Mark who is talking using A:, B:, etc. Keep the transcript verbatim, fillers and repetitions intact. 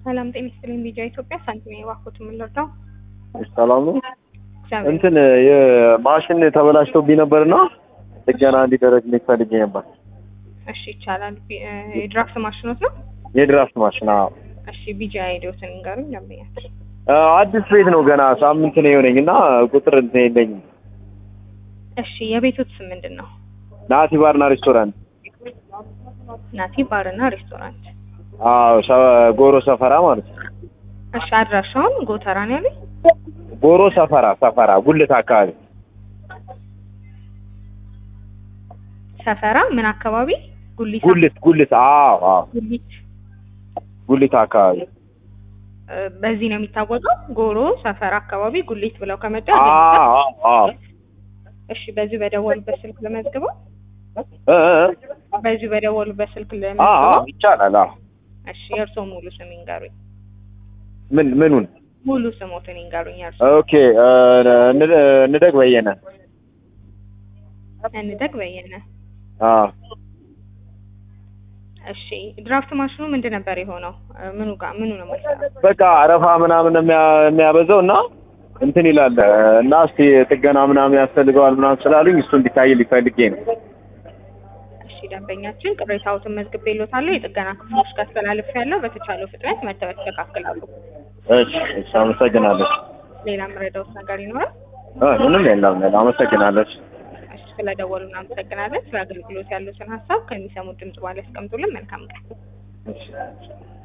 A: ሰላም ጤና ይስጥልኝ። ቢጃ ኢትዮጵያ ሳንቲሜ ባኮት ምንልርዳው?
B: ሰላም ነው። እንትን የማሽን ተበላሽቶብኝ ነበርና ጥገና እንዲደረግልኝ ፈልጌ ነበር።
A: እሺ ይቻላል። የድራፍት ማሽኖት ነው?
B: የድራፍት ማሽን። አዎ።
A: እሺ ቢጃ አይዲዎትን እንገሩኝ ለምኛት።
B: አዲስ ቤት ነው ገና ሳምንት ነው የሆነኝና ቁጥር እንትን የለኝም።
A: እሺ የቤቶት ስም ምንድነው?
B: ናቲ ባርና ሬስቶራንት።
A: ናቲ ባርና ሬስቶራንት።
B: አዎ ጎሮ ሰፈራ ማለት ነው።
A: እሺ አድራሻውን ጎተራ ነው ያለኝ?
B: ጎሮ ሰፈራ ሰፈራ ጉልት አካባቢ።
A: ሰፈራ ምን አካባቢ? ጉሊት
B: ጉልት ጉልት። አዎ አዎ
A: ጉሊት
B: ጉሊት አካባቢ።
A: በዚህ ነው የሚታወቀው? ጎሮ ሰፈራ አካባቢ ጉሊት ብለው ከመጣ።
B: አዎ አዎ።
A: እሺ በዚህ በደወሉበት ስልክ ለመዝግበው?
B: እ
A: በዚህ በደወሉበት ስልክ
B: አዎ
A: ለመዝግበው?
B: ይቻላል። አዎ።
A: እሺ የእርስዎ ሙሉ ስም ይንገሩኝ።
B: ምን ምኑን?
A: ሙሉ ስሞትን ይንገሩኝ የእርሶ።
B: ኦኬ እንደግ በየነ።
A: እንደግ በየነ።
B: አዎ።
A: እሺ ድራፍት ማሽኑ ምንድን ነበር የሆነው? ምኑ ጋር ምኑ ነው ማለት?
B: በቃ አረፋ ምናምን የሚያበዛው እና እንትን ይላል እና እስቲ ጥገና ምናምን ያስፈልገዋል ምናምን ስላሉኝ እሱ እንዲታይልኝ ፈልጌ ነው።
A: እሺ ደንበኛችን ቅሬታዎትን መዝግቤልዎታለሁ። የጥገና ክፍሎች ጋር አስተላልፌያለሁ። በተቻለው ፍጥነት መተው ያስተካክላሉ።
B: እሺ እሺ፣ አመሰግናለሁ።
A: ሌላ የምረዳዎት ነገር ይኖራል?
B: አዎ ምንም የለም። አመሰግናለሁ።
A: እሺ ስለደወሉ እናመሰግናለን። ስለ አገልግሎት ያሉትን ሀሳብ ከሚሰሙት ድምጽ በኋላ ያስቀምጡልን። መልካም ቀን።
B: እሺ።